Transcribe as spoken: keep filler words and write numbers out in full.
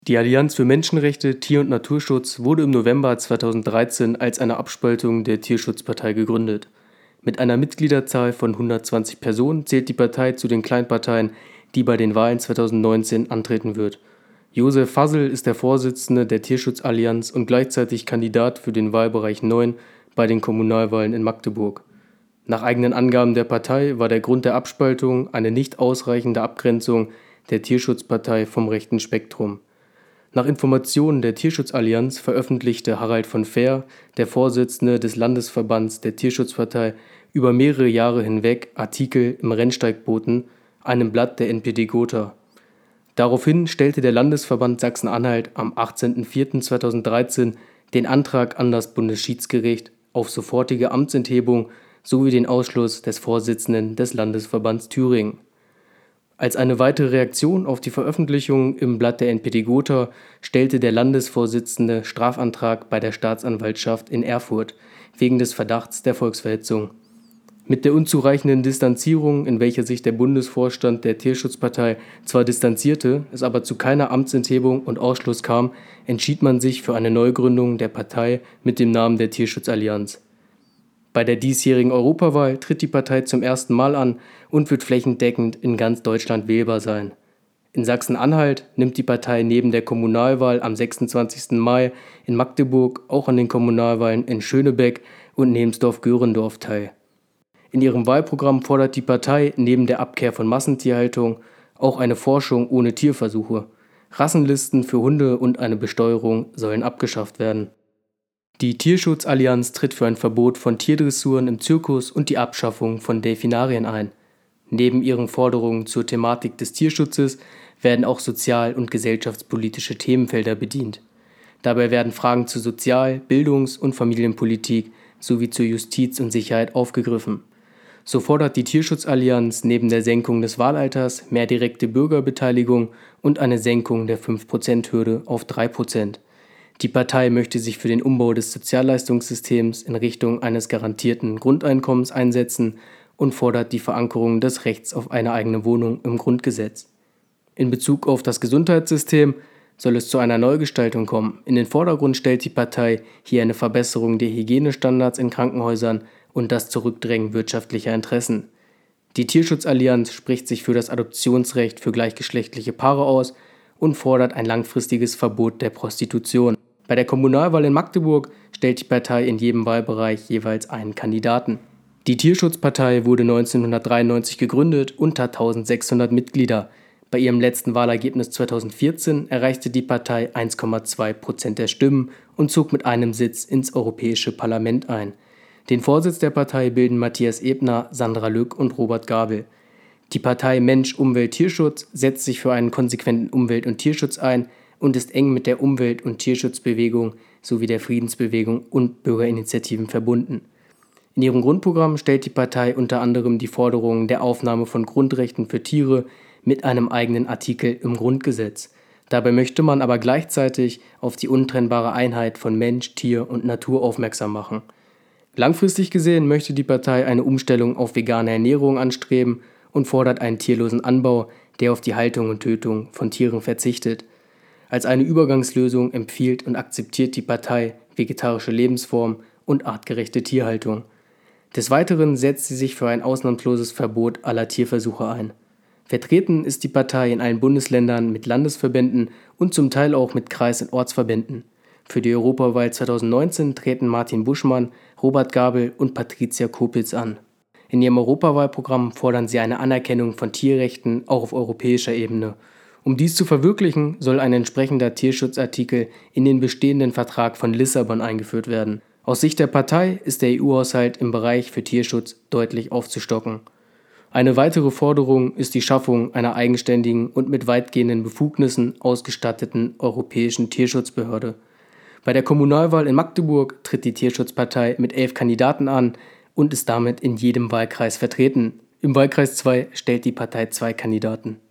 Die Allianz für Menschenrechte, Tier- und Naturschutz wurde im November zweitausenddreizehn als eine Abspaltung der Tierschutzpartei gegründet. Mit einer Mitgliederzahl von hundertzwanzig Personen zählt die Partei zu den Kleinparteien, die bei den Wahlen zweitausendneunzehn antreten wird. Josef Fassel ist der Vorsitzende der Tierschutzallianz und gleichzeitig Kandidat für den Wahlbereich neun bei den Kommunalwahlen in Magdeburg. Nach eigenen Angaben der Partei war der Grund der Abspaltung eine nicht ausreichende Abgrenzung der Tierschutzpartei vom rechten Spektrum. Nach Informationen der Tierschutzallianz veröffentlichte Harald von Fehr, der Vorsitzende des Landesverbands der Tierschutzpartei, über mehrere Jahre hinweg Artikel im Rennsteigboten, einem Blatt der N P D Gotha. Daraufhin stellte der Landesverband Sachsen-Anhalt am achtzehnten vierten zweitausenddreizehn den Antrag an das Bundesschiedsgericht auf sofortige Amtsenthebung sowie den Ausschluss des Vorsitzenden des Landesverbands Thüringen. Als eine weitere Reaktion auf die Veröffentlichung im Blatt der N P D Gotha stellte der Landesvorsitzende Strafantrag bei der Staatsanwaltschaft in Erfurt wegen des Verdachts der Volksverhetzung. Mit der unzureichenden Distanzierung, in welcher sich der Bundesvorstand der Tierschutzpartei zwar distanzierte, es aber zu keiner Amtsenthebung und Ausschluss kam, entschied man sich für eine Neugründung der Partei mit dem Namen der Tierschutzallianz. Bei der diesjährigen Europawahl tritt die Partei zum ersten Mal an und wird flächendeckend in ganz Deutschland wählbar sein. In Sachsen-Anhalt nimmt die Partei neben der Kommunalwahl am sechsundzwanzigsten Mai in Magdeburg auch an den Kommunalwahlen in Schönebeck und Nemsdorf-Göhrendorf teil. In ihrem Wahlprogramm fordert die Partei neben der Abkehr von Massentierhaltung auch eine Forschung ohne Tierversuche. Rassenlisten für Hunde und eine Besteuerung sollen abgeschafft werden. Die Tierschutzallianz tritt für ein Verbot von Tierdressuren im Zirkus und die Abschaffung von Delfinarien ein. Neben ihren Forderungen zur Thematik des Tierschutzes werden auch sozial- und gesellschaftspolitische Themenfelder bedient. Dabei werden Fragen zu Sozial-, Bildungs- und Familienpolitik sowie zur Justiz und Sicherheit aufgegriffen. So fordert die Tierschutzallianz neben der Senkung des Wahlalters mehr direkte Bürgerbeteiligung und eine Senkung der fünf Prozent Hürde auf drei Prozent. Die Partei möchte sich für den Umbau des Sozialleistungssystems in Richtung eines garantierten Grundeinkommens einsetzen und fordert die Verankerung des Rechts auf eine eigene Wohnung im Grundgesetz. In Bezug auf das Gesundheitssystem soll es zu einer Neugestaltung kommen. In den Vordergrund stellt die Partei hier eine Verbesserung der Hygienestandards in Krankenhäusern und das Zurückdrängen wirtschaftlicher Interessen. Die Tierschutzallianz spricht sich für das Adoptionsrecht für gleichgeschlechtliche Paare aus und fordert ein langfristiges Verbot der Prostitution. Bei der Kommunalwahl in Magdeburg stellt die Partei in jedem Wahlbereich jeweils einen Kandidaten. Die Tierschutzpartei wurde neunzehnhundertdreiundneunzig gegründet und hat eintausendsechshundert Mitglieder. Bei ihrem letzten Wahlergebnis zweitausendvierzehn erreichte die Partei eins Komma zwei Prozent der Stimmen und zog mit einem Sitz ins Europäische Parlament ein. Den Vorsitz der Partei bilden Matthias Ebner, Sandra Lück und Robert Gabel. Die Partei Mensch, Umwelt, Tierschutz setzt sich für einen konsequenten Umwelt- und Tierschutz ein und ist eng mit der Umwelt- und Tierschutzbewegung sowie der Friedensbewegung und Bürgerinitiativen verbunden. In ihrem Grundprogramm stellt die Partei unter anderem die Forderungen der Aufnahme von Grundrechten für Tiere mit einem eigenen Artikel im Grundgesetz. Dabei möchte man aber gleichzeitig auf die untrennbare Einheit von Mensch, Tier und Natur aufmerksam machen. Langfristig gesehen möchte die Partei eine Umstellung auf vegane Ernährung anstreben und fordert einen tierlosen Anbau, der auf die Haltung und Tötung von Tieren verzichtet. Als eine Übergangslösung empfiehlt und akzeptiert die Partei vegetarische Lebensformen und artgerechte Tierhaltung. Des Weiteren setzt sie sich für ein ausnahmsloses Verbot aller Tierversuche ein. Vertreten ist die Partei in allen Bundesländern mit Landesverbänden und zum Teil auch mit Kreis- und Ortsverbänden. Für die Europawahl zweitausendneunzehn treten Martin Buschmann, Robert Gabel und Patricia Kopitz an. In ihrem Europawahlprogramm fordern sie eine Anerkennung von Tierrechten auch auf europäischer Ebene. Um dies zu verwirklichen, soll ein entsprechender Tierschutzartikel in den bestehenden Vertrag von Lissabon eingeführt werden. Aus Sicht der Partei ist der E U-Haushalt im Bereich für Tierschutz deutlich aufzustocken. Eine weitere Forderung ist die Schaffung einer eigenständigen und mit weitgehenden Befugnissen ausgestatteten europäischen Tierschutzbehörde. Bei der Kommunalwahl in Magdeburg tritt die Tierschutzpartei mit elf Kandidaten an und ist damit in jedem Wahlkreis vertreten. Im Wahlkreis zwei stellt die Partei zwei Kandidaten.